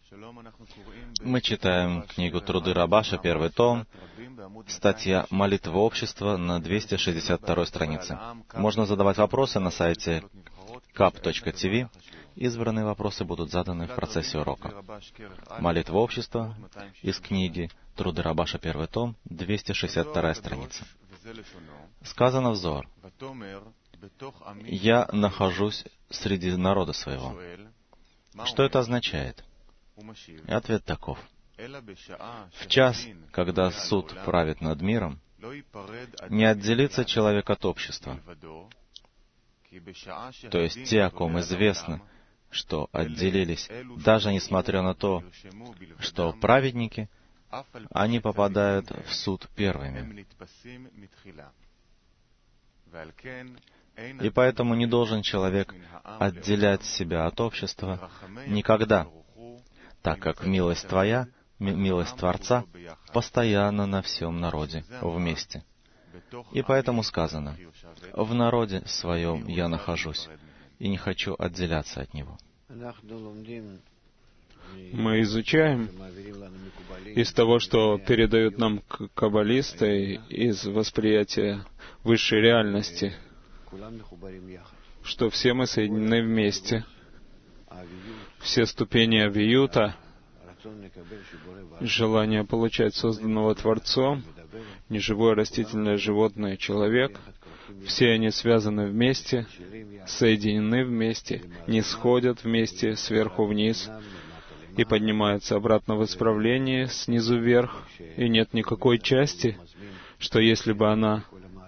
Мы читаем книгу «Труды Рабаша», первый том, статья «Молитва общества» на 262 странице. Можно задавать вопросы на сайте kap.tv. Избранные вопросы будут заданы в процессе урока. Молитва общества из книги «Труды Рабаша», первый том, 262 страница. Сказано в Зоар: «Я нахожусь среди народа своего». Что это означает? И ответ таков: в час, когда суд правит над миром, не отделится человек от общества. То есть те, о ком известно, что отделились, даже несмотря на то, что праведники, они попадают в суд первыми. И поэтому не должен человек отделять себя от общества никогда, так как милость Твоя, милость Творца, постоянно на всем народе вместе. И поэтому сказано: «В народе своем я нахожусь, и не хочу отделяться от него». Мы изучаем из того, что передают нам каббалисты, из восприятия высшей реальности, что все мы соединены вместе. Все ступени авиюта, желание получать созданного Творцом, неживое, растительное, животное, человек, все они связаны вместе, соединены вместе, не сходят вместе сверху вниз и поднимаются обратно в исправлении снизу вверх, и нет никакой части, что если бы она,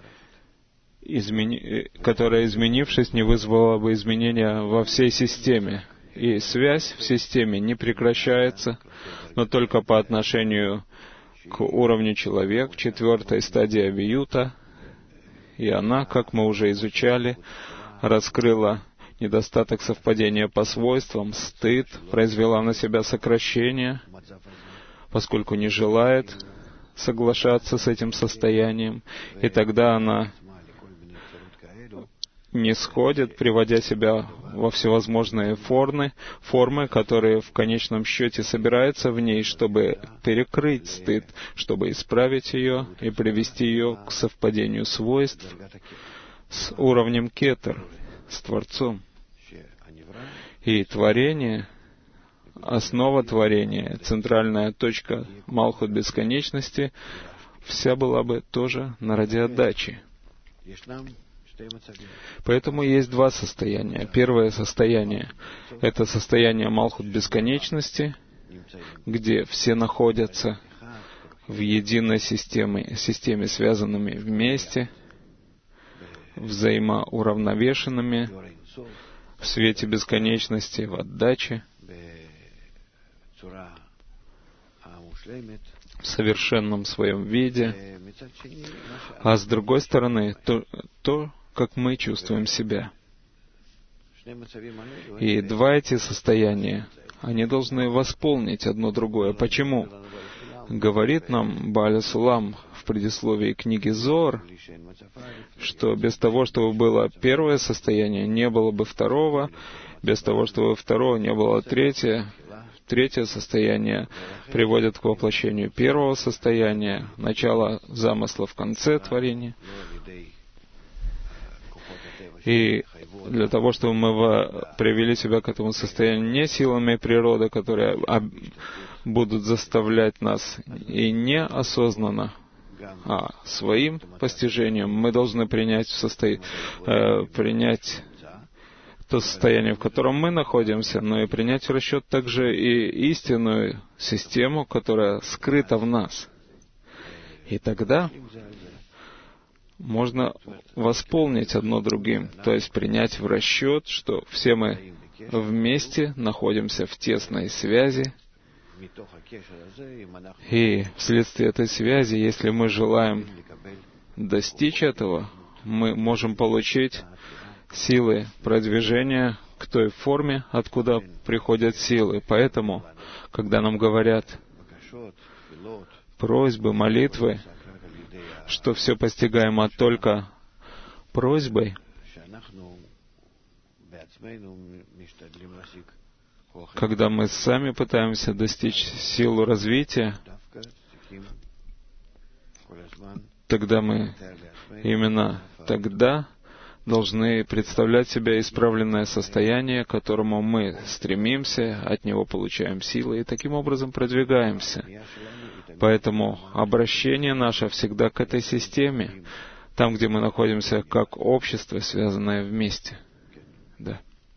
которая, изменившись, не вызвала бы изменения во всей системе. И связь в системе не прекращается, но только по отношению к уровню человек, четвертой стадии авиюта. И она, как мы уже изучали, раскрыла недостаток совпадения по свойствам, стыд, произвела на себя сокращение, поскольку не желает соглашаться с этим состоянием, и тогда она не сходит, приводя себя во всевозможные формы, которые в конечном счете собираются в ней, чтобы перекрыть стыд, чтобы исправить ее и привести ее к совпадению свойств с уровнем кетер, с Творцом. И творение, основа творения, центральная точка Малхут бесконечности, вся была бы тоже на ради отдачи. Поэтому есть два состояния. Первое состояние — это состояние Малхут бесконечности, где все находятся в единой системе, связанными вместе, взаимоуравновешенными, в свете бесконечности, в отдаче, в совершенном своем виде. А с другой стороны, то, как мы чувствуем себя. И два эти состояния, они должны восполнить одно другое. Почему? Говорит нам Бааля Сулам в предисловии книги Зоар, что без того, чтобы было первое состояние, не было бы второго, без того, чтобы второго, не было третье. Третье состояние приводит к воплощению первого состояния, начало замысла в конце творения. И для того, чтобы мы привели себя к этому состоянию не силами природы, которые будут заставлять нас, и неосознанно, а своим постижением, мы должны принять то состояние, в котором мы находимся, но и принять в расчет также и истинную систему, которая скрыта в нас. И тогда можно восполнить одно другим, то есть принять в расчет, что все мы вместе находимся в тесной связи, и вследствие этой связи, если мы желаем достичь этого, мы можем получить силы продвижения к той форме, откуда приходят силы. Поэтому, когда нам говорят просьбы, молитвы, что все постигаемо только просьбой, когда мы сами пытаемся достичь силу развития, тогда мы именно тогда должны представлять себе исправленное состояние, к которому мы стремимся, от него получаем силы и таким образом продвигаемся. Поэтому обращение наше всегда к этой системе, там, где мы находимся как общество, связанное вместе. Да.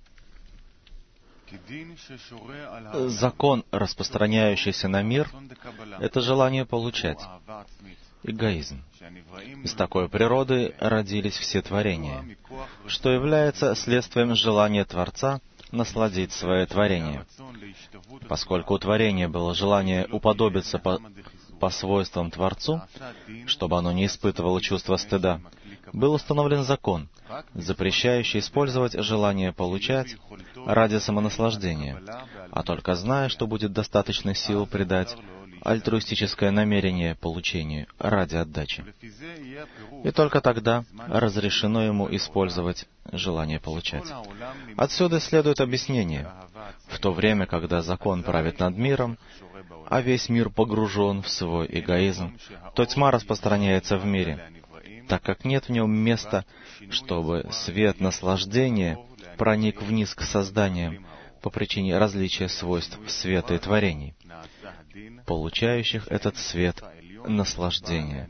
Закон, распространяющийся на мир, — это желание получать, эгоизм. Из такой природы родились все творения, что является следствием желания Творца насладить свое творение. Поскольку у творения было желание уподобиться по свойствам Творцу, чтобы оно не испытывало чувство стыда, был установлен закон, запрещающий использовать желание получать ради самонаслаждения, а только зная, что будет достаточно сил придать альтруистическое намерение получению ради отдачи. И только тогда разрешено ему использовать желание получать. Отсюда следует объяснение. В то время, когда закон правит над миром, а весь мир погружен в свой эгоизм, то тьма распространяется в мире, так как нет в нем места, чтобы свет наслаждения проник вниз к созданиям по причине различия свойств света и творений, получающих этот свет наслаждения.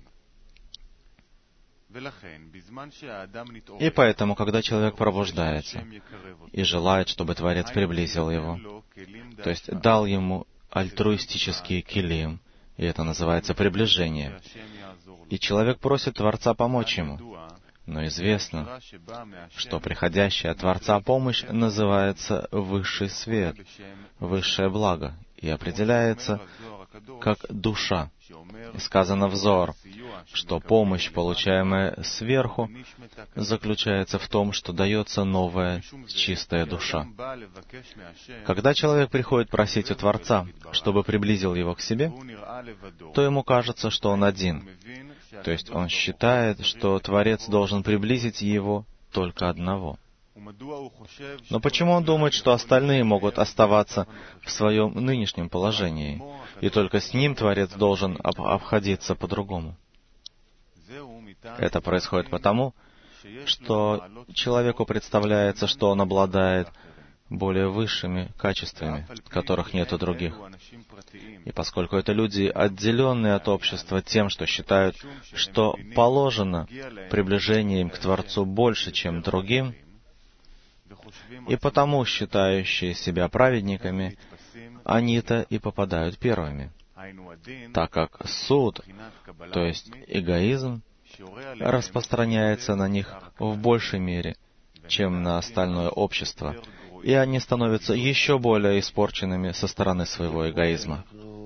И поэтому, когда человек пробуждается и желает, чтобы Творец приблизил его, то есть дал ему альтруистический килим, и это называется приближение, и человек просит Творца помочь ему, но известно, что приходящая от Творца помощь называется высший свет, высшее благо, и определяется как душа. И сказано в Зоар, что помощь, получаемая сверху, заключается в том, что дается новая чистая душа. Когда человек приходит просить у Творца, чтобы приблизил его к себе, то ему кажется, что он один. То есть он считает, что Творец должен приблизить его только одного. Но почему он думает, что остальные могут оставаться в своем нынешнем положении, и только с ним Творец должен обходиться по-другому? Это происходит потому, что человеку представляется, что он обладает более высшими качествами, которых нет у других. И поскольку это люди, отделенные от общества тем, что считают, что положено приближение им к Творцу больше, чем другим, и потому считающие себя праведниками, они-то и попадают первыми, так как суд, то есть эгоизм, распространяется на них в большей мере, чем на остальное общество, и они становятся еще более испорченными со стороны своего эгоизма.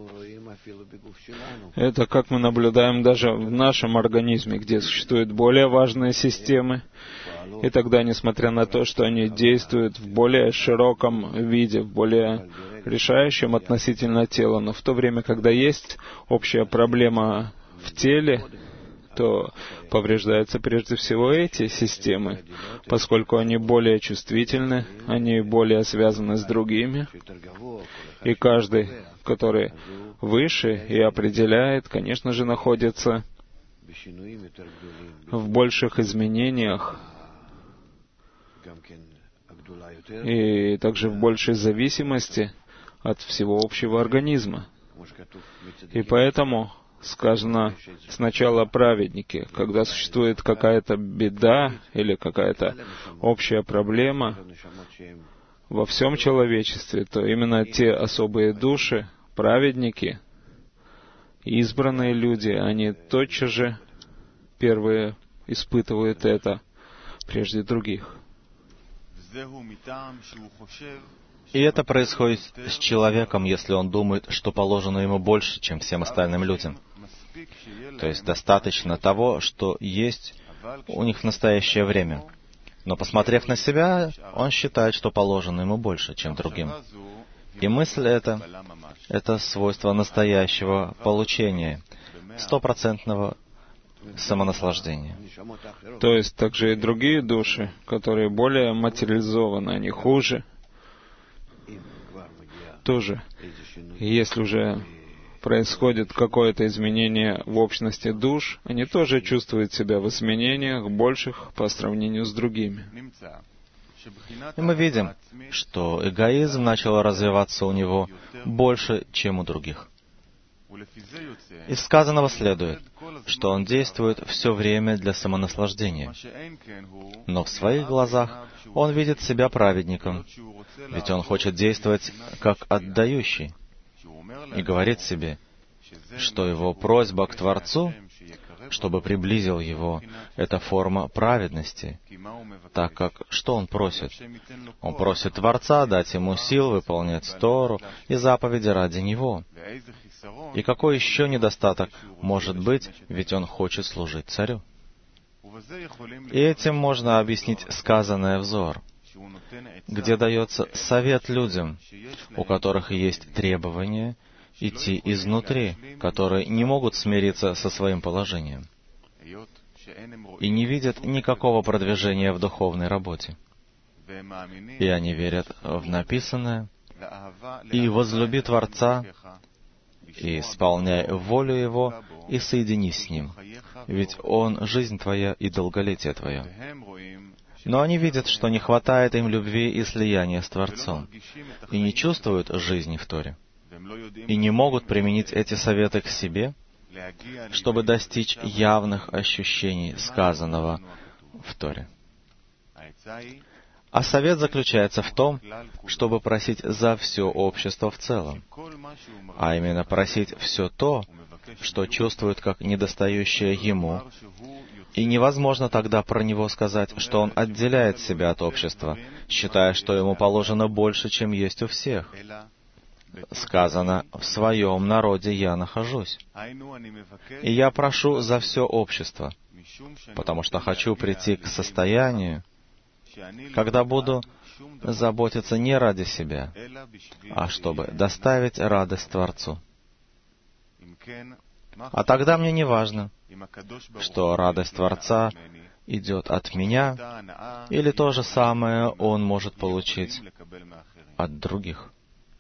Это как мы наблюдаем даже в нашем организме, где существуют более важные системы, и тогда, несмотря на то, что они действуют в более широком виде, в более решающем относительно тела, но в то время, когда есть общая проблема в теле, то повреждаются прежде всего эти системы, поскольку они более чувствительны, они более связаны с другими, и каждый, который выше и определяет, конечно же, находится в больших изменениях и также в большей зависимости от всего общего организма. И поэтому сказано сначала праведники, когда существует какая-то беда или какая-то общая проблема во всем человечестве, то именно те особые души, праведники, избранные люди, они тотчас же первые испытывают это прежде других. И это происходит с человеком, если он думает, что положено ему больше, чем всем остальным людям. То есть достаточно того, что есть у них в настоящее время. Но посмотрев на себя, он считает, что положено ему больше, чем другим. И мысль эта — это свойство настоящего получения, 100% самонаслаждения. То есть также и другие души, которые более материализованы, они хуже. тоже, если уже происходит какое-то изменение в общности душ, они тоже чувствуют себя в изменениях больших по сравнению с другими. И мы видим, что эгоизм начал развиваться у него больше, чем у других. Из сказанного следует, что он действует все время для самонаслаждения. Но в своих глазах он видит себя праведником, ведь он хочет действовать как отдающий, и говорит себе, что его просьба к Творцу, чтобы приблизил его, это форма праведности, так как что он просит? Он просит Творца дать ему сил выполнять Тору и заповеди ради него. И какой еще недостаток может быть, ведь он хочет служить царю? И этим можно объяснить сказанное в Зоар, где дается совет людям, у которых есть требования, идти изнутри, которые не могут смириться со своим положением и не видят никакого продвижения в духовной работе. И они верят в написанное, и возлюби Творца, и исполняй волю Его, и соединись с Ним, ведь Он — жизнь твоя и долголетие твое. Но они видят, что не хватает им любви и слияния с Творцом, и не чувствуют жизни в Торе, и не могут применить эти советы к себе, чтобы достичь явных ощущений сказанного в Торе. А совет заключается в том, чтобы просить за все общество в целом, а именно просить все то, что чувствует как недостающее ему, и невозможно тогда про него сказать, что он отделяет себя от общества, считая, что ему положено больше, чем есть у всех. Сказано, «В своем народе я нахожусь». И я прошу за все общество, потому что хочу прийти к состоянию, когда буду заботиться не ради себя, а чтобы доставить радость Творцу. А тогда мне не важно, что радость Творца идет от меня, или то же самое он может получить от других.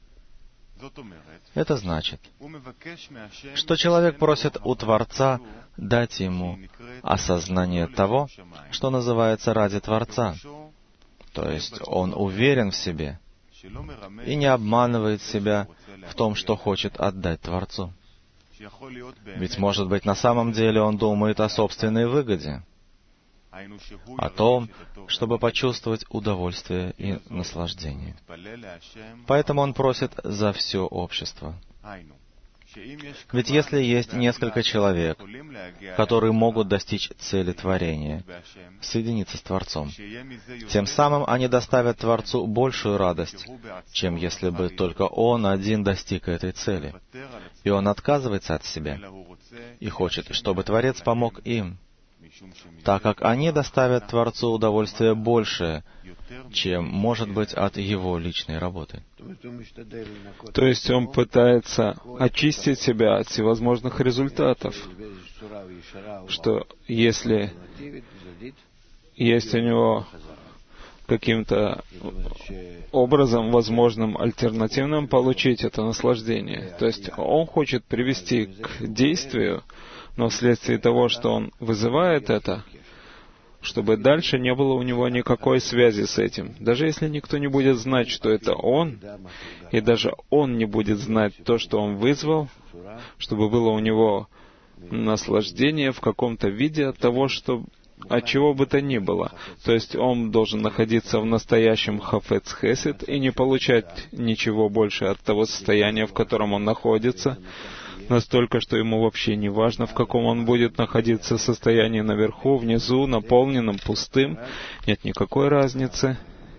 Это значит, что человек просит у Творца дать ему осознание того, что называется ради Творца. То есть он уверен в себе и не обманывает себя в том, что хочет отдать Творцу. Ведь, может быть, на самом деле он думает о собственной выгоде, о том, чтобы почувствовать удовольствие и наслаждение. Поэтому он просит за все общество. Ведь если есть несколько человек, которые могут достичь цели творения, соединиться с Творцом, тем самым они доставят Творцу большую радость, чем если бы только он один достиг этой цели. И он отказывается от себя и хочет, чтобы Творец помог им, так как они доставят Творцу удовольствие большее, чем может быть от его личной работы. То есть он пытается очистить себя от всевозможных результатов, что если есть у него каким-то образом возможным альтернативным получить это наслаждение. То есть он хочет привести к действию, но вследствие того, что он вызывает это, чтобы дальше не было у него никакой связи с этим. Даже если никто не будет знать, что это он, и даже он не будет знать то, что он вызвал, чтобы было у него наслаждение в каком-то виде от того, от чего бы то ни было. То есть он должен находиться в настоящем хафец хесед и не получать ничего больше от того состояния, в котором он находится, настолько, что ему вообще не важно, в каком он будет находиться состоянии наверху, внизу, наполненном, пустым. Нет никакой разницы.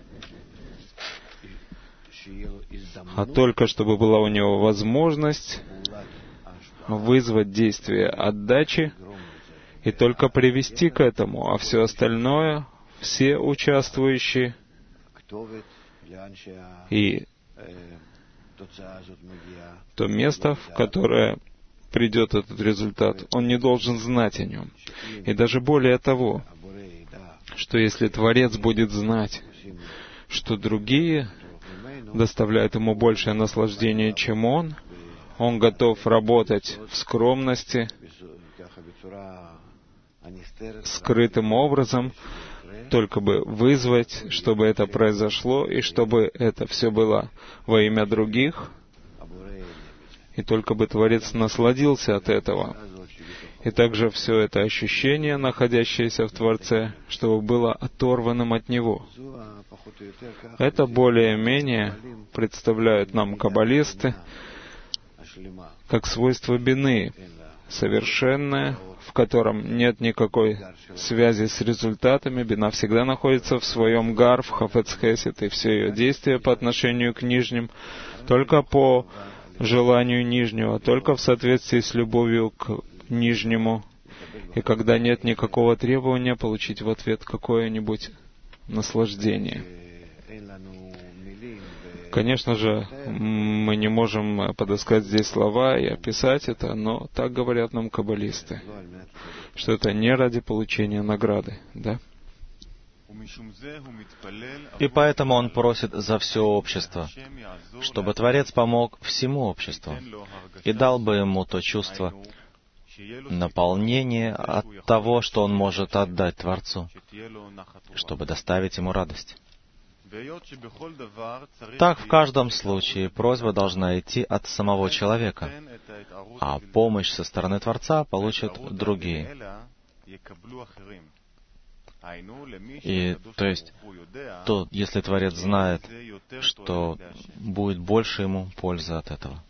А только чтобы была у него возможность вызвать действие отдачи и только привести к этому, а все остальное, все участвующие и то место, в которое придет этот результат, он не должен знать о нем. И даже более того, что если Творец будет знать, что другие доставляет ему большее наслаждение, чем он готов работать в скромности, скрытым образом, только бы вызвать, чтобы это произошло, и чтобы это все было во имя других, и только бы Творец насладился от этого. И также все это ощущение, находящееся в Творце, чтобы было оторванным от Него. Это более-менее представляют нам каббалисты как свойство бины, совершенное, в котором нет никакой связи с результатами. Бина всегда находится в своем гар, в хафец хесед, и все ее действия по отношению к нижним только по желанию нижнего, только в соответствии с любовью к нижнему, и когда нет никакого требования получить в ответ какое-нибудь наслаждение. Конечно же, мы не можем подыскать здесь слова и описать это, но так говорят нам каббалисты, что это не ради получения награды, да? И поэтому он просит за все общество, чтобы Творец помог всему обществу и дал бы ему то чувство наполнения от того, что он может отдать Творцу, чтобы доставить ему радость. Так в каждом случае просьба должна идти от самого человека, а помощь со стороны Творца получат другие. И, то есть, если Творец знает, что будет больше ему пользы от этого.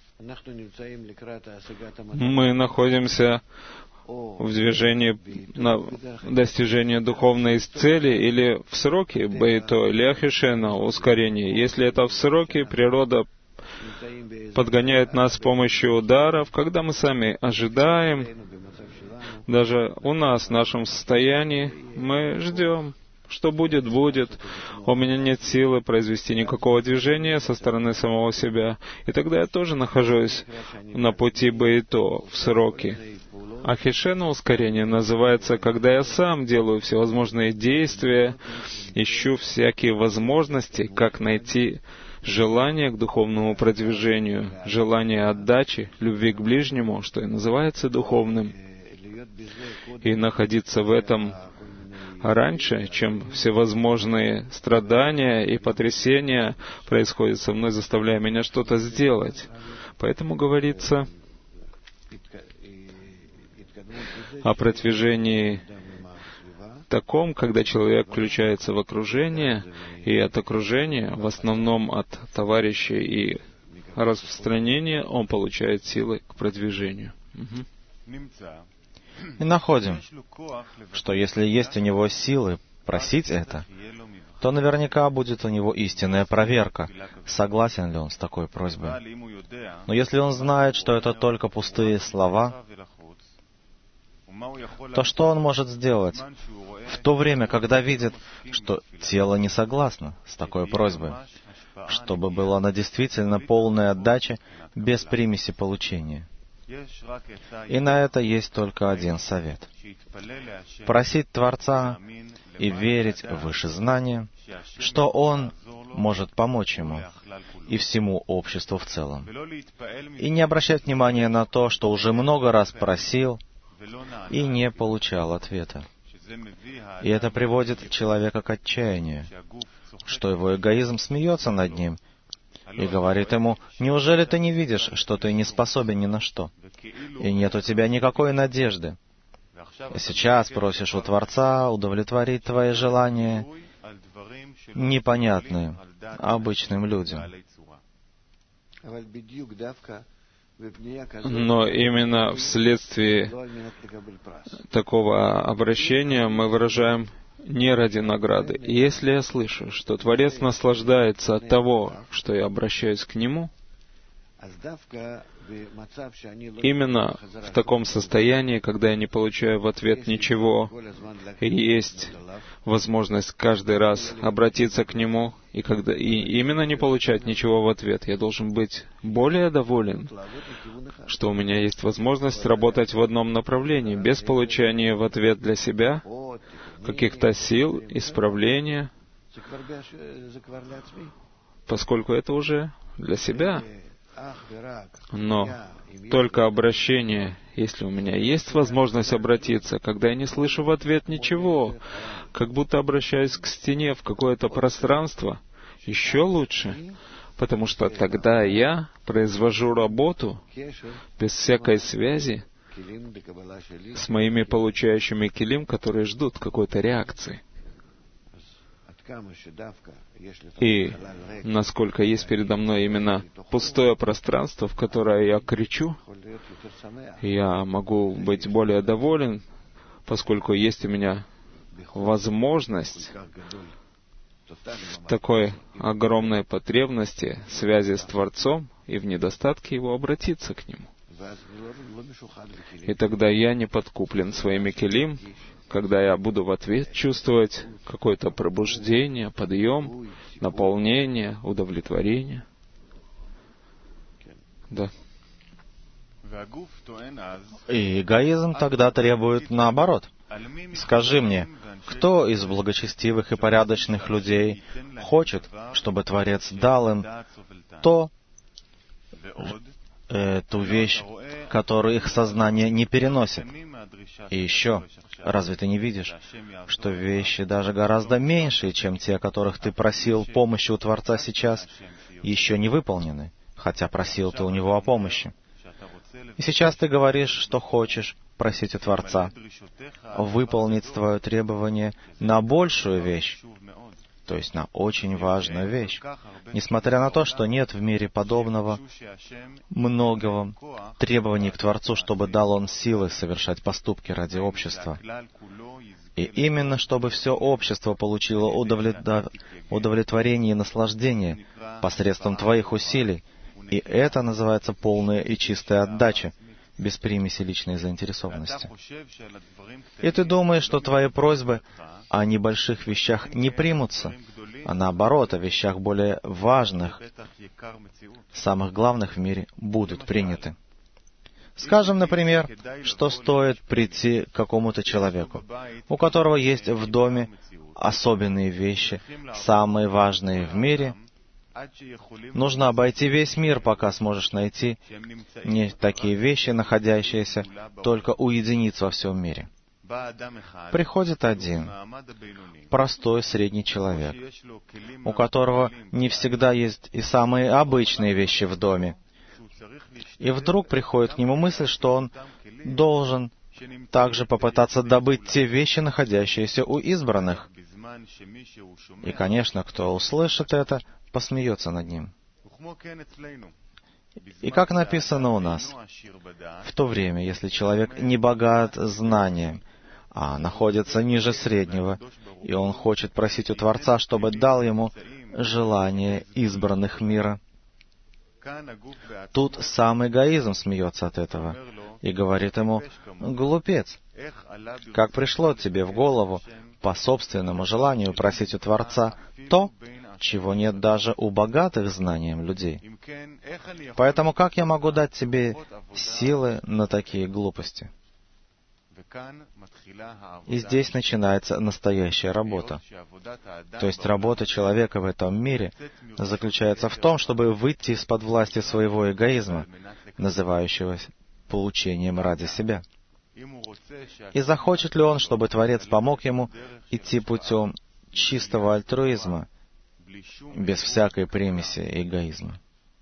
Мы находимся в движении на достижение духовной цели или в сроке бейто, или ахишена, ускорение. Если это в сроке, природа подгоняет нас с помощью ударов, когда мы сами ожидаем, даже у нас, в нашем состоянии, мы ждем. Что будет, будет. У меня нет силы произвести никакого движения со стороны самого себя. И тогда я тоже нахожусь на пути бейто, в сроке. Ахишена ускорение называется, когда я сам делаю всевозможные действия, ищу всякие возможности, как найти желание к духовному продвижению, желание отдачи, любви к ближнему, что и называется духовным. И находиться в этом раньше, чем всевозможные страдания и потрясения происходят со мной, заставляя меня что-то сделать. Поэтому говорится о продвижении таком, когда человек включается в окружение, и от окружения, в основном от товарищей и распространения, он получает силы к продвижению. И находим, что если есть у него силы просить это, то наверняка будет у него истинная проверка, согласен ли он с такой просьбой. Но если он знает, что это только пустые слова, то что он может сделать в то время, когда видит, что тело не согласно с такой просьбой, чтобы была она действительно полная отдача без примеси получения? И на это есть только один совет. Просить Творца и верить в выше знания, что Он может помочь ему и всему обществу в целом. И не обращать внимания на то, что уже много раз просил и не получал ответа. И это приводит человека к отчаянию, что его эгоизм смеется над ним и говорит ему: «Неужели ты не видишь, что ты не способен ни на что, и нет у тебя никакой надежды? И сейчас просишь у Творца удовлетворить твои желания, непонятные обычным людям». Но именно вследствие такого обращения мы выражаем не ради награды. И если я слышу, что Творец наслаждается от того, что я обращаюсь к Нему, именно в таком состоянии, когда я не получаю в ответ ничего, и есть возможность каждый раз обратиться к Нему, и именно не получать ничего в ответ, я должен быть более доволен, что у меня есть возможность работать в одном направлении, без получения в ответ для себя каких-то сил, исправления. поскольку это уже для себя. Но только обращение, если у меня есть возможность обратиться, когда я не слышу в ответ ничего, как будто обращаюсь к стене в какое-то пространство, еще лучше, потому что тогда я произвожу работу без всякой связи с моими получающими келим, которые ждут какой-то реакции. И насколько есть передо мной именно пустое пространство, в которое я кричу, я могу быть более доволен, поскольку есть у меня возможность в такой огромной потребности связи с Творцом и в недостатке Его обратиться к Нему. И тогда я не подкуплен своими келим, когда я буду в ответ чувствовать какое-то пробуждение, подъем, наполнение, удовлетворение. Да. И эгоизм тогда требует наоборот. Скажи мне, кто из благочестивых и порядочных людей хочет, чтобы Творец дал им эту вещь, которую их сознание не переносит? И еще, разве ты не видишь, что вещи даже гораздо меньшие, чем те, о которых ты просил помощи у Творца сейчас, еще не выполнены, хотя просил ты у Него о помощи? И сейчас ты говоришь, что хочешь просить у Творца выполнить твое требование на большую вещь, то есть на очень важную вещь, несмотря на то, что нет в мире подобного многого требований к Творцу, чтобы дал Он силы совершать поступки ради общества. И именно чтобы все общество получило удовлетворение и наслаждение посредством твоих усилий, и это называется полная и чистая отдача, без примеси личной заинтересованности. И ты думаешь, что твои просьбы о небольших вещах не примутся, а наоборот, о вещах более важных, самых главных в мире, будут приняты. Скажем, например, что стоит прийти к какому-то человеку, у которого есть в доме особенные вещи, самые важные в мире. Нужно обойти весь мир, пока сможешь найти не такие вещи, находящиеся только у единиц во всем мире. Приходит один, простой средний человек, у которого не всегда есть и самые обычные вещи в доме. И вдруг приходит к нему мысль, что он должен также попытаться добыть те вещи, находящиеся у избранных. И, конечно, кто услышит это, посмеется над ним. И как написано у нас, в то время, если человек не богат знанием, а находится ниже среднего, и он хочет просить у Творца, чтобы дал ему желание избранных мира, тут сам эгоизм смеется от этого и говорит ему: «Глупец, как пришло тебе в голову по собственному желанию просить у Творца то, чего нет даже у богатых знанием людей. Поэтому как я могу дать тебе силы на такие глупости?» И здесь начинается настоящая работа. То есть работа человека в этом мире заключается в том, чтобы выйти из-под власти своего эгоизма, называющегося получением ради себя. И захочет ли он, чтобы Творец помог ему идти путем чистого альтруизма, без всякой примеси эгоизма?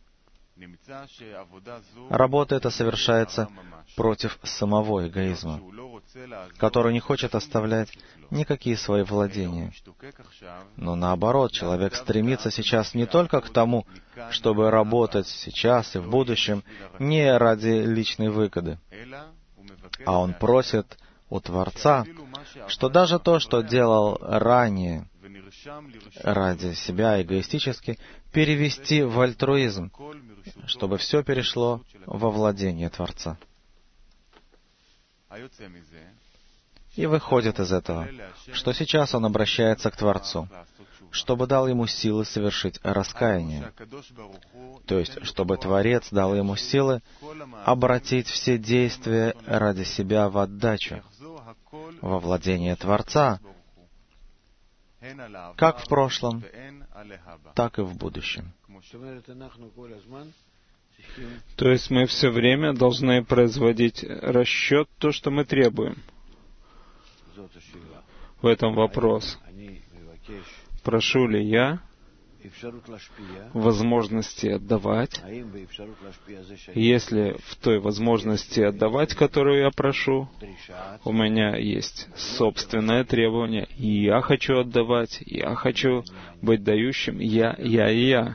Работа эта совершается против самого эгоизма, который не хочет оставлять никакие свои владения. Но наоборот, человек стремится сейчас не только к тому, чтобы работать сейчас и в будущем не ради личной выгоды, а он просит у Творца, что даже то, что делал ранее ради себя эгоистически, перевести в альтруизм, чтобы все перешло во владение Творца. И выходит из этого, что сейчас он обращается к Творцу, чтобы дал ему силы совершить раскаяние, то есть, чтобы Творец дал ему силы обратить все действия ради себя в отдачу, во владение Творца, как в прошлом, так и в будущем. То есть мы все время должны производить расчет, то, что мы требуем. В этом вопрос. Прошу ли я возможности отдавать? Если в той возможности отдавать, которую я прошу, у меня есть собственное требование, и я хочу отдавать, я хочу быть дающим, я.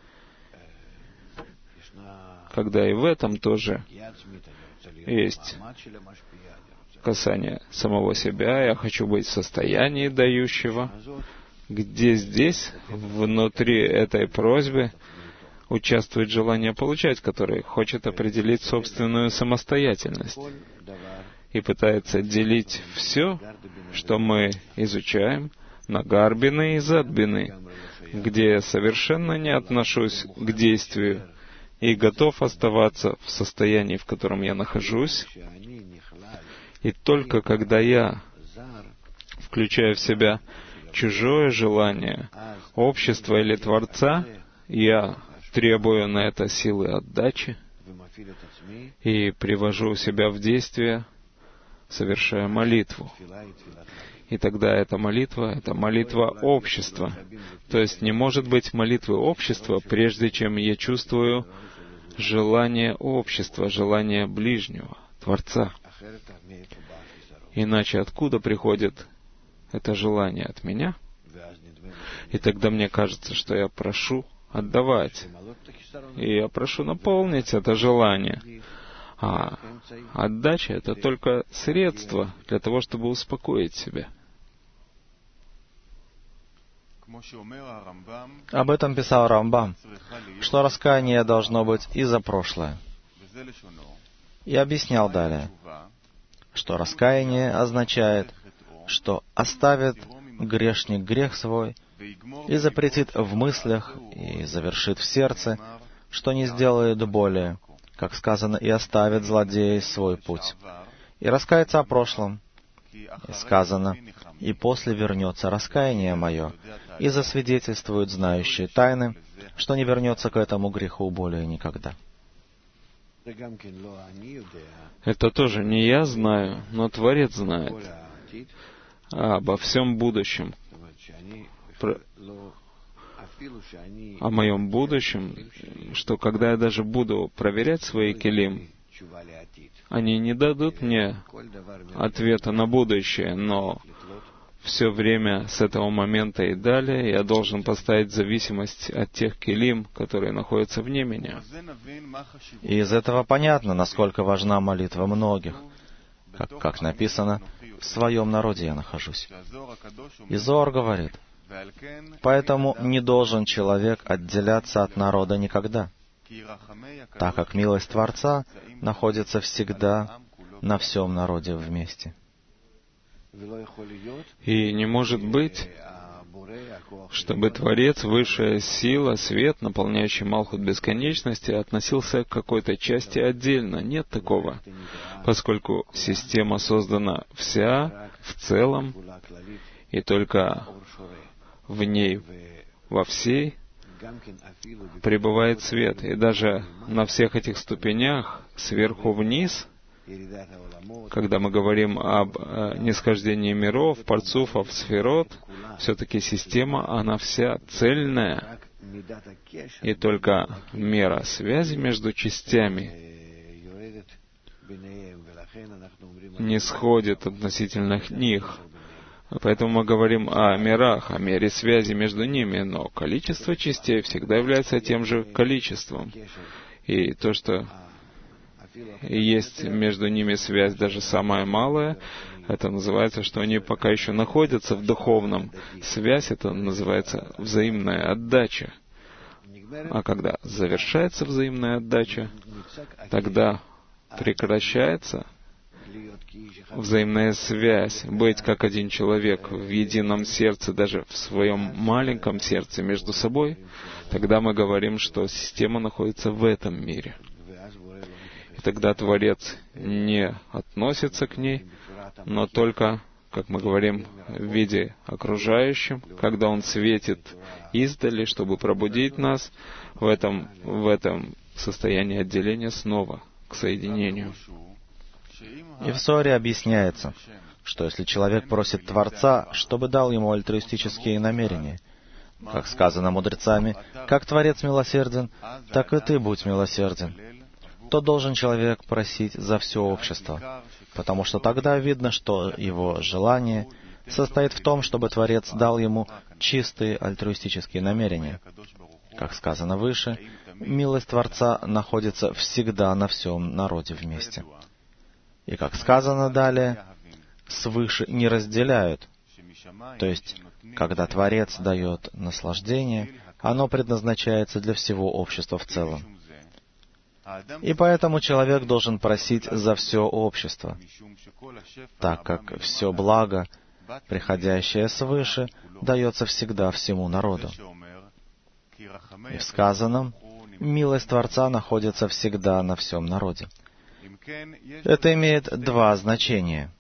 Когда и в этом тоже есть касание самого себя, я хочу быть в состоянии дающего, где здесь, внутри этой просьбы, участвует желание получать, которое хочет определить собственную самостоятельность и пытается делить все, что мы изучаем, на гарбины и задбины, где я совершенно не отношусь к действию и готов оставаться в состоянии, в котором я нахожусь. И только когда я включаю в себя чужое желание, общества или Творца, я требую на это силы отдачи и привожу себя в действие, совершая молитву. И тогда эта молитва общества. То есть не может быть молитвы общества, прежде чем я чувствую желание общества, желание ближнего, Творца. Иначе откуда приходит это желание от меня? И тогда мне кажется, что я прошу отдавать. И я прошу наполнить это желание. А отдача — это только средство для того, чтобы успокоить себя. Об этом писал Рамбам, что раскаяние должно быть и за прошлое. И объяснял далее, что раскаяние означает, что оставит грешник грех свой и запретит в мыслях и завершит в сердце, что не сделает более, как сказано, и оставит злодей свой путь. И раскается о прошлом, и сказано, и после вернется раскаяние мое, и засвидетельствуют знающие тайны, что не вернется к этому греху более никогда. Это тоже не я знаю, но Творец знает обо всем будущем, о моем будущем, что когда я даже буду проверять свои келим, они не дадут мне ответа на будущее, но все время с этого момента и далее я должен поставить зависимость от тех келим, которые находятся вне меня. И из этого понятно, насколько важна молитва многих. Как написано, в своем народе я нахожусь. И Зоар говорит, поэтому не должен человек отделяться от народа никогда, так как милость Творца находится всегда на всем народе вместе. И не может быть, чтобы Творец, высшая сила, свет, наполняющий Малхут бесконечности, относился к какой-то части отдельно. Нет такого, поскольку система создана вся, в целом, и только в ней, во всей, пребывает свет. И даже на всех этих ступенях, сверху вниз, когда мы говорим об нисхождении миров, парцуфов, сферот, все-таки система, она вся цельная. И только мера связи между частями не сходит относительно них. Поэтому мы говорим о мирах, о мере связи между ними, но количество частей всегда является тем же количеством. И то, что есть между ними связь даже самая малая, это называется, что они пока еще находятся в духовном. Связь, это называется взаимная отдача. А когда завершается взаимная отдача, тогда прекращается взаимная связь, быть как один человек в едином сердце, даже в своем маленьком сердце между собой, тогда мы говорим, что система находится в этом мире. И тогда Творец не относится к ней, но только как мы говорим, в виде окружающем, когда Он светит издали, чтобы пробудить нас в этом состоянии отделения снова к соединению. И в Соре объясняется, что если человек просит Творца, чтобы дал ему альтруистические намерения, как сказано мудрецами, как Творец милосерден, так и ты будь милосерден, то должен человек просить за все общество, потому что тогда видно, что его желание состоит в том, чтобы Творец дал ему чистые альтруистические намерения. Как сказано выше, милость Творца находится всегда на всем народе вместе. И как сказано далее, свыше не разделяют, то есть, когда Творец дает наслаждение, оно предназначается для всего общества в целом. И поэтому человек должен просить за все общество, так как все благо, приходящее свыше, дается всегда всему народу. И в сказанном, милость Творца находится всегда на всем народе. Это имеет два значения.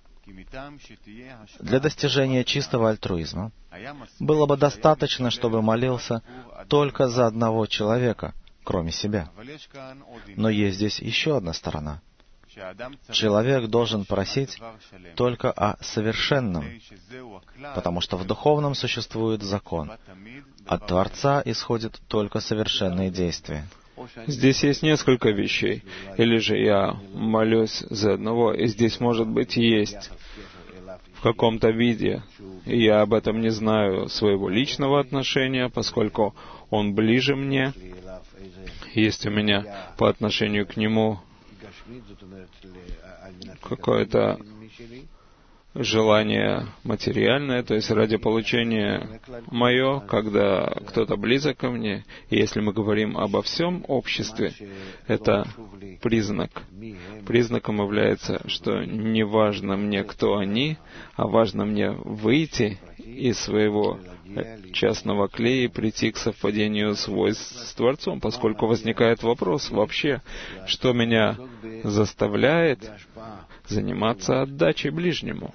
Для достижения чистого альтруизма было бы достаточно, чтобы молился только за одного человека, кроме себя. Но есть здесь еще одна сторона. Человек должен просить только о совершенном, потому что в духовном существует закон. От Творца исходит только совершенные действия. Здесь есть несколько вещей. Или же я молюсь за одного, и здесь, может быть, есть в каком-то виде. И я об этом не знаю своего личного отношения, поскольку он ближе мне. Есть у меня по отношению к нему какое-то желание материальное, то есть ради получения мое, когда кто-то близок ко мне. И если мы говорим обо всем обществе, это признак. Признаком является, что не важно мне, кто они, а важно мне выйти из своего частного клея и прийти к совпадению свойств с Творцом, поскольку возникает вопрос вообще, что меня заставляет заниматься отдачей ближнему.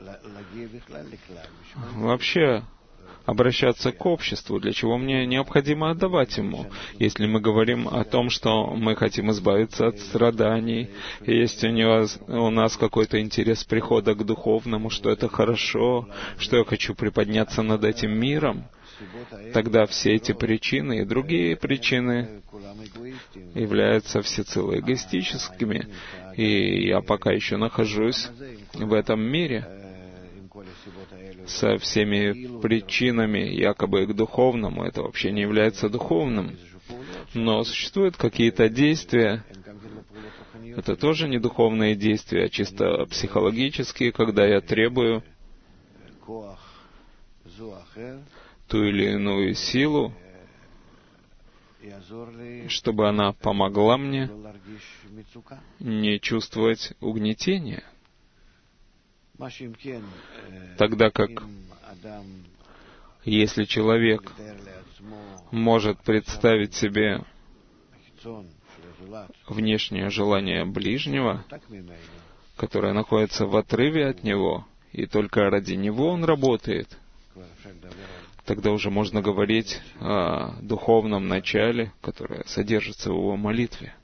Вообще, обращаться к обществу, для чего мне необходимо отдавать ему. Если мы говорим о том, что мы хотим избавиться от страданий, есть у нас какой-то интерес прихода к духовному, что это хорошо, что я хочу приподняться над этим миром, тогда все эти причины и другие причины являются всецело эгоистическими. И я пока еще нахожусь в этом мире со всеми причинами якобы к духовному. Это вообще не является духовным. Но существуют какие-то действия, это тоже не духовные действия, а чисто психологические, когда я требую ту или иную силу, чтобы она помогла мне не чувствовать угнетения. Тогда как, если человек может представить себе внешнее желание ближнего, которое находится в отрыве от него, и только ради него он работает, тогда уже можно говорить о духовном начале, которое содержится в его молитве.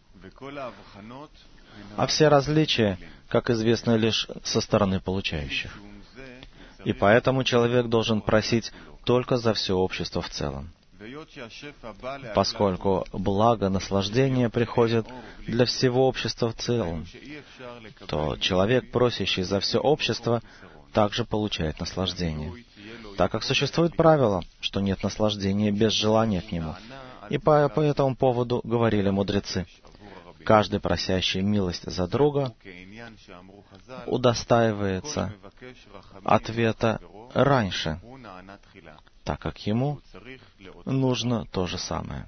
А все различия, как известно, лишь со стороны получающих. И поэтому человек должен просить только за все общество в целом. Поскольку благо наслаждения приходит для всего общества в целом, то человек, просящий за все общество, также получает наслаждение. Так как существует правило, что нет наслаждения без желания к нему. И по этому поводу говорили мудрецы. Каждый, просящий милость за друга, удостаивается ответа раньше, так как ему нужно то же самое.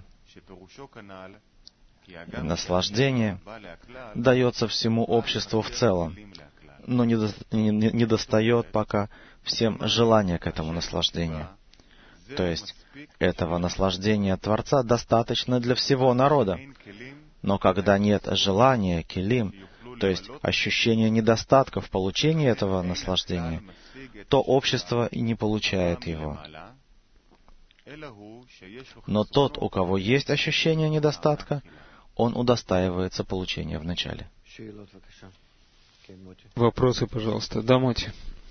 Наслаждение дается всему обществу в целом, но не достает пока всем желания к этому наслаждению. То есть, этого наслаждения Творца достаточно для всего народа. Но когда нет желания, келим, то есть ощущения недостатка в получении этого наслаждения, то общество и не получает его. Но тот, у кого есть ощущение недостатка, он удостаивается получения в начале. Вопросы, пожалуйста. Да, Моти.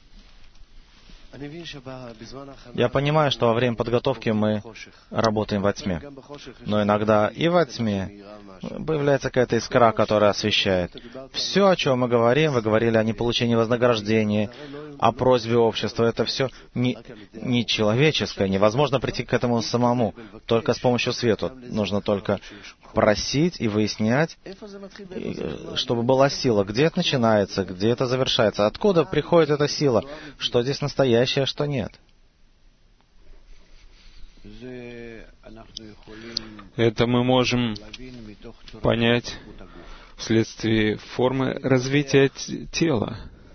Я понимаю, что во время подготовки мы работаем во тьме. Но иногда и во тьме появляется какая-то искра, которая освещает. Все, о чем мы говорим, вы говорили о неполучении вознаграждения, о просьбе общества. Это все не человеческое. Невозможно прийти к этому самому. Только с помощью света. Нужно только просить и выяснять, чтобы была сила. Где это начинается, где это завершается, откуда приходит эта сила, что здесь настоящее, а что нет. Это мы можем понять вследствие формы развития тела.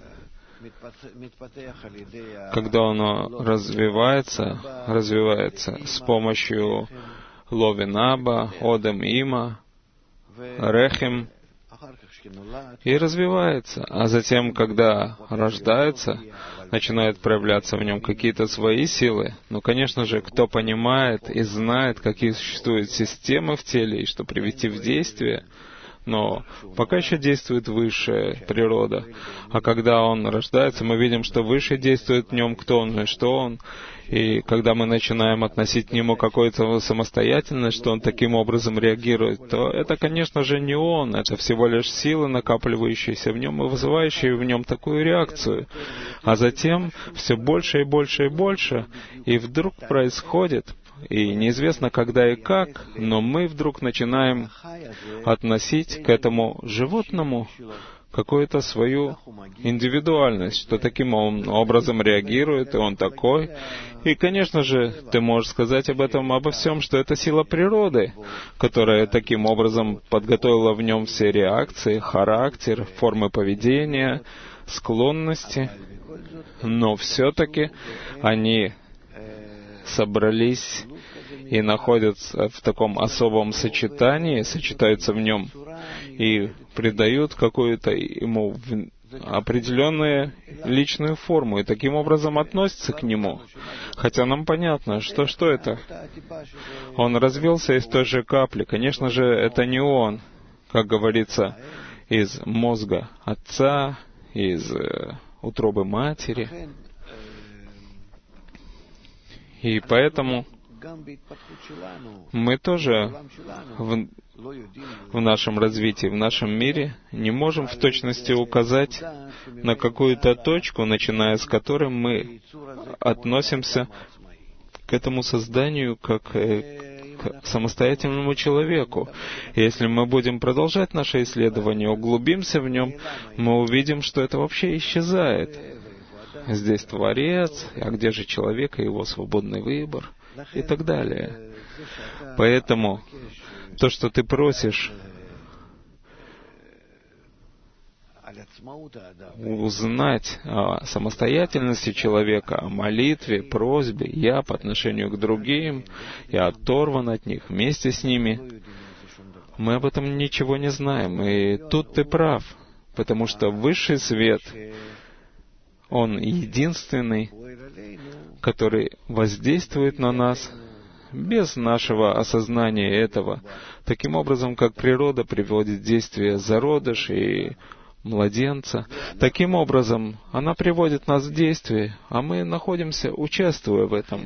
Когда оно развивается с помощью Ловинаба, Одем Има, Рехем, и развивается. А затем, когда рождается, начинают проявляться в нем какие-то свои силы. Но, конечно же, кто понимает и знает, какие существуют системы в теле, и что привести в действие, но пока еще действует высшая природа. А когда он рождается, мы видим, что выше действует в нем, кто он и что он. И когда мы начинаем относить к нему какую-то самостоятельность, что он таким образом реагирует, то это, конечно же, не он. Это всего лишь силы, накапливающиеся в нем и вызывающие в нем такую реакцию. А затем все больше и больше и больше. И вдруг происходит, и неизвестно когда и как, но мы вдруг начинаем относить к этому животному какую-то свою индивидуальность, что таким он образом реагирует, и он такой. И, конечно же, ты можешь сказать обо всем, что это сила природы, которая таким образом подготовила в нем все реакции, характер, формы поведения, склонности. Но все-таки они собрались и находятся в таком особом сочетании, сочетаются в нем и придают какую-то ему определенную личную форму, и таким образом относятся к нему. Хотя нам понятно, что это? Он развился из той же капли. Конечно же, это не он, как говорится, из мозга отца, из утробы матери. И поэтому мы тоже в нашем развитии, в нашем мире не можем в точности указать на какую-то точку, начиная с которой мы относимся к этому созданию как к самостоятельному человеку. И если мы будем продолжать наше исследование, углубимся в нем, мы увидим, что это вообще исчезает. Здесь Творец, а где же человек и его свободный выбор? И так далее. Поэтому то, что ты просишь узнать о самостоятельности человека, о молитве, просьбе, я по отношению к другим, я оторван от них, вместе с ними, мы об этом ничего не знаем. И тут ты прав, потому что высший свет, он единственный, который воздействует на нас без нашего осознания этого, таким образом, как природа приводит в действие зародыш и младенца. Таким образом, она приводит нас в действие, а мы находимся, участвуя в этом.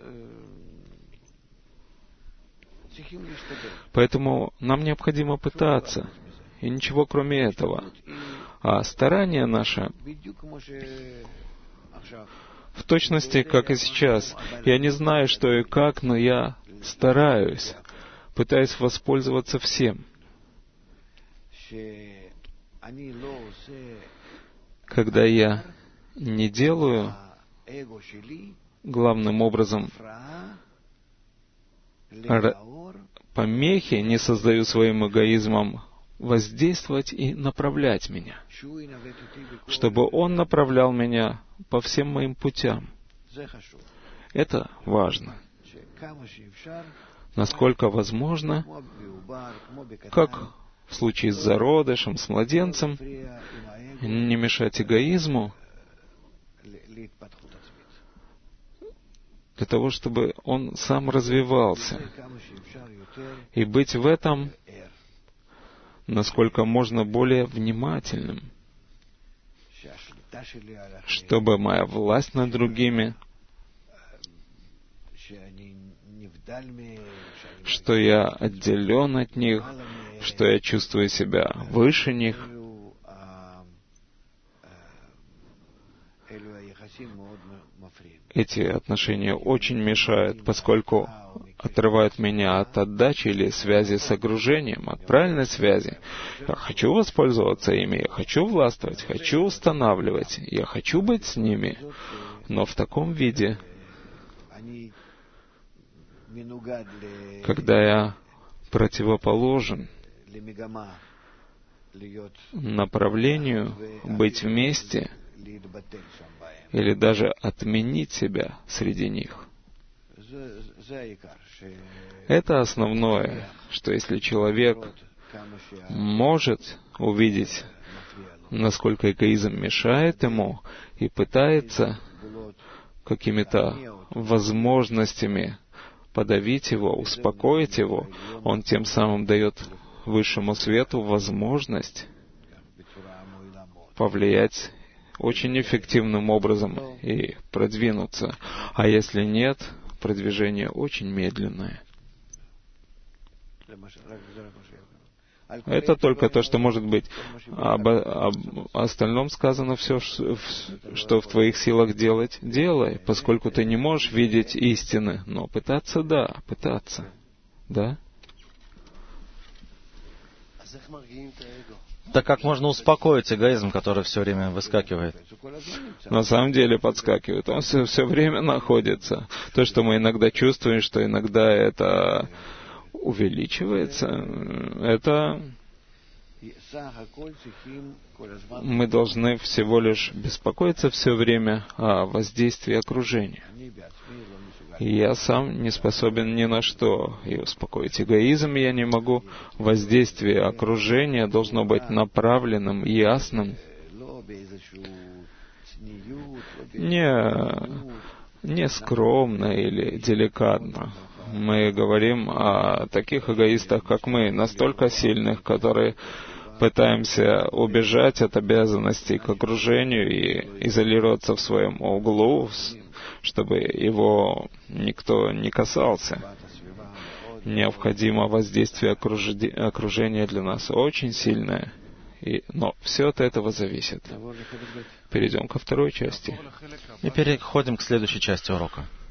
Поэтому нам необходимо пытаться, и ничего кроме этого. А старание наше в точности, как и сейчас. Я не знаю, что и как, но я стараюсь, пытаюсь воспользоваться всем. Когда я не делаю главным образом помехи, не создаю своим эгоизмом воздействовать и направлять меня, чтобы Он направлял меня по всем моим путям. Это важно. Насколько возможно, как в случае с зародышем, с младенцем, не мешать эгоизму для того, чтобы он сам развивался. И быть в этом, насколько можно, более внимательным, чтобы моя власть над другими, что я отделен от них, что я чувствую себя выше них. Эти отношения очень мешают, поскольку отрывают меня от отдачи или связи с окружением, от правильной связи. Я хочу воспользоваться ими, я хочу властвовать, хочу устанавливать, я хочу быть с ними, но в таком виде, когда я противоположен направлению быть вместе или даже отменить себя среди них. Это основное, что если человек может увидеть, насколько эгоизм мешает ему, и пытается какими-то возможностями подавить его, успокоить его, он тем самым дает высшему свету возможность повлиять очень эффективным образом и продвинуться. А если нет, продвижение очень медленное. Это только то, что может быть. Об остальном сказано все, что в твоих силах делать, делай, поскольку ты не можешь видеть истины. Но пытаться, да, пытаться. Да? Так как можно успокоить эгоизм, который все время выскакивает? На самом деле подскакивает. Он все время находится. То, что мы иногда чувствуем, что иногда это увеличивается, это мы должны всего лишь беспокоиться все время о воздействии окружения. И я сам не способен ни на что. И успокоить эгоизм я не могу. Воздействие окружения должно быть направленным, ясным. Не скромно или деликатно. Мы говорим о таких эгоистах, как мы, настолько сильных, которые пытаемся убежать от обязанностей к окружению и изолироваться в своем углу, чтобы его никто не касался. Необходимо воздействие окружения для нас очень сильное. Но все от этого зависит. Перейдем ко второй части. И переходим к следующей части урока.